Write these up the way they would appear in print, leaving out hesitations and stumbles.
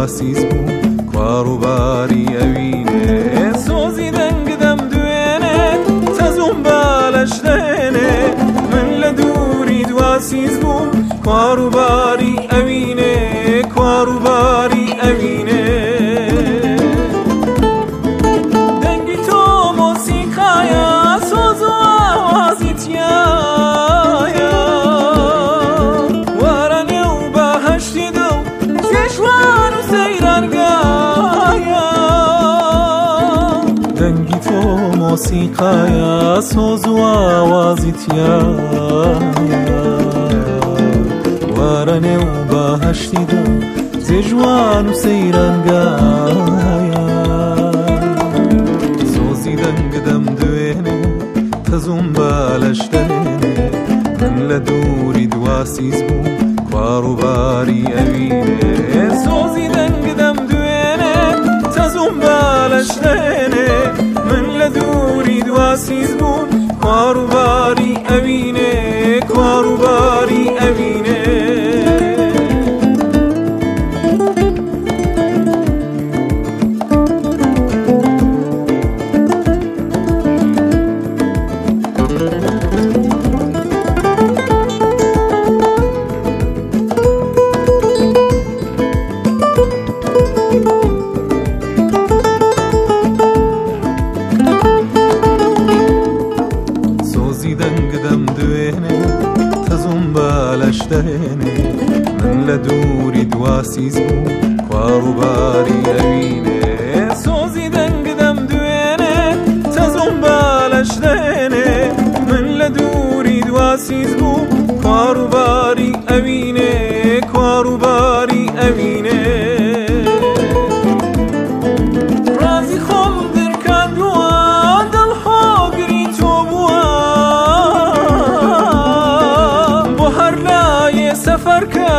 دواسیز بوو کواڕووباری ئەوینێ سۆزی دەنگدەم دوێنێت تەزوم بالەش دێنێ من لە دووری دواسیز بووم کواڕووباری ئەوینێ کواڕووباری ئەوینێ دەنگی تۆ مۆسیقایە سۆز و ئاوازی تیایە وەرە نێو بەهەشتی دڵ پێشوان و سەیرانگایە دەنگی تۆ مۆسیقایە سۆز و ئاوازی تیایە وەرە نێو بەهەشتی دڵ جوان و سەیرانگایە سۆزی دەنگدەم دوێنێ تەزوم بالەش دێنێ من لە دووری دواسیز بووم کواڕووباری ئەوینێ سۆزی دەنگدەم دوێنێ تەزوم بالەش دێنێ من لە دووری دواسیز بووم کواڕووباری ئەوینێ کواڕووباری ئەوینێ دەنگدەم دوێنێ تەزوم بالەش دێنێ من لە دووری دواسیز بووم کواڕووباری ئەوینێ سۆزی دەنگدەم دوێنێ تەزوم بالەش دێنێ من لە دووری دواسیز بووم کواڕووباری ئەوینێ کواڕووباری ئەوینێ ڕازی خۆم دەرکاندووە دڵخۆگری تۆ بووە سەفەرکە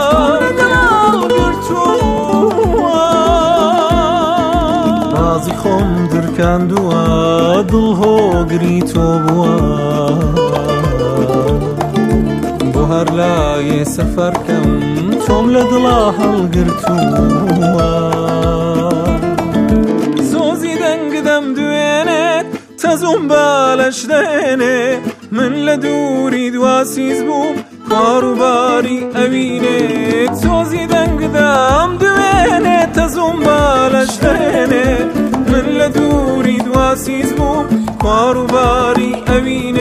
ڕازی خۆم دەرکاندووە دڵهۆگری تۆ بووە بۆ هەر لایێ سەفەرکەم تۆم لە دڵا هەڵگرتووە سۆزی دەنگدەم دوێنێت تەزوم بالەش دێنێ من لە دووری دواسیز بووم کواڕووباری ئەوینێ سۆزی دەنگدەم دوێنێ تەزوم بالەش دێنێ من لە دووری دواسیز بووم کواڕووباری ئەوینێ